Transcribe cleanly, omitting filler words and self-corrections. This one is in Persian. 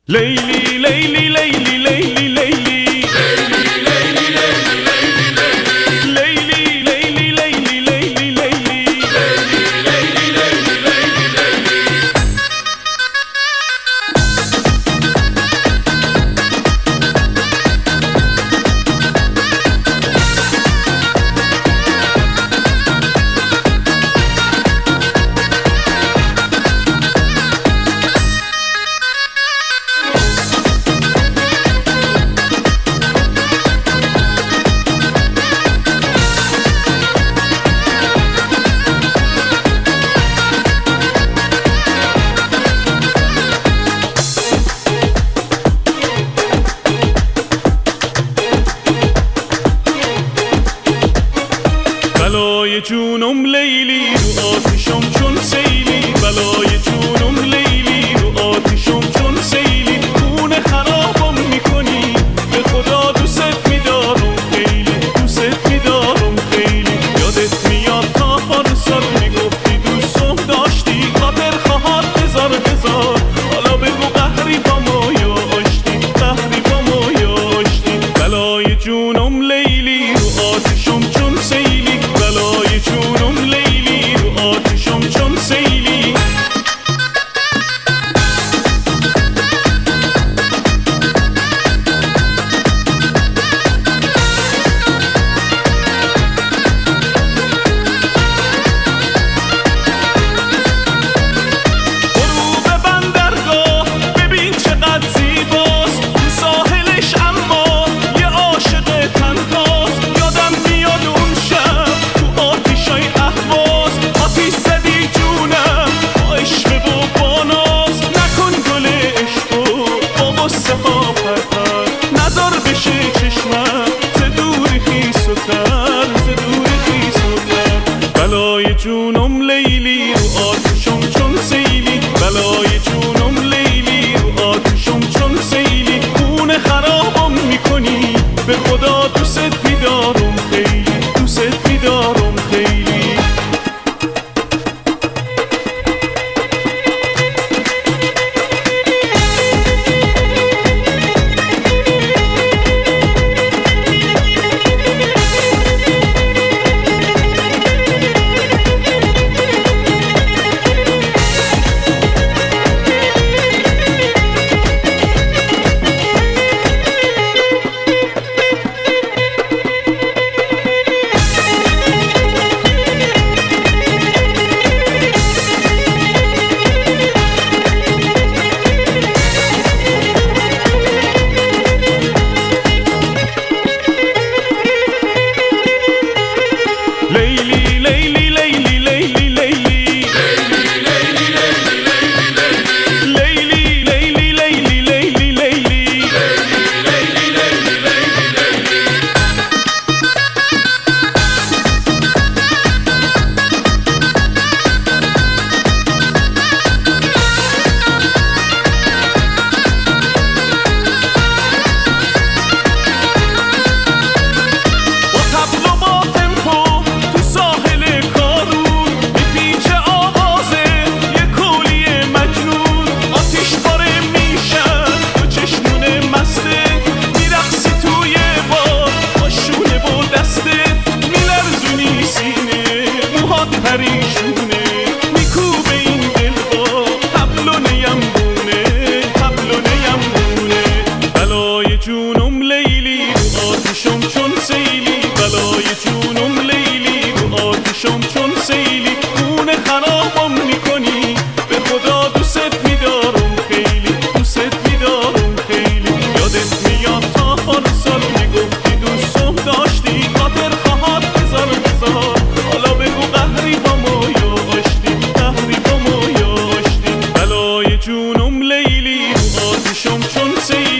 لیلی لیلی لیلی لیلی لیلی بلای جونم لیلی رو آتیشم چون سیلی، بلای جونم لیلی رو آتیشم چون سیلی، خونه خرابم میکنی به خدا دوست میدارم خیلی، دوست میدارم خیلی. یادت میاد تا پارسال میگفتی دوستم داشتی، خاطر خواهد هزار حالا بگو قهری با ما یا آشتی، قهری با ما یا آشتی. بلای جونم لیلی رو آتیشم چون سیلی، بلای جونم لیلی رو آتیشم چون سیلی. غروب بندرگاه ببین چقدر زیباست، تو ساحلش اما یه عاشق تنهاست. یادم میاد اون شب تو آتیشای اهواز، آتیش زدی جونم با عشق و با ناز. نکن گل عشقو با غصه ها پرپر، نزار بشه چشمم ز دوری خیس و تر، ز دوری خیس و تر. بلای جونم لیلی رو آتیشم چون سیلی، بلای جونم لیلی رو آتیشم چون سیلی، خونه خرابم میکنی به خدا دوست میدارم خیلی، دوست میدارم خیلی. لیلی لیلی لیلی لیلی لیلی پریشونه میکوبه این دل با حبل نیمبونه، حبل نیمبونه. بلای جونم لیلی رو آتیشم چون سیلی، بلای جونم لیلی رو آتیشم چون سیلی، خونه خرابم میکنی به خدا دوست میدارم خیلی، دوست میدارم خیلی. یادت میاد تا پارسال میگفتی دوستم داشتی، خاطر خواهد هزار حالا بگو قهری با ما یا آشتی، قهری با ما یا آشتی. بلای جونم لیلی رو آتیشم چون سیلی.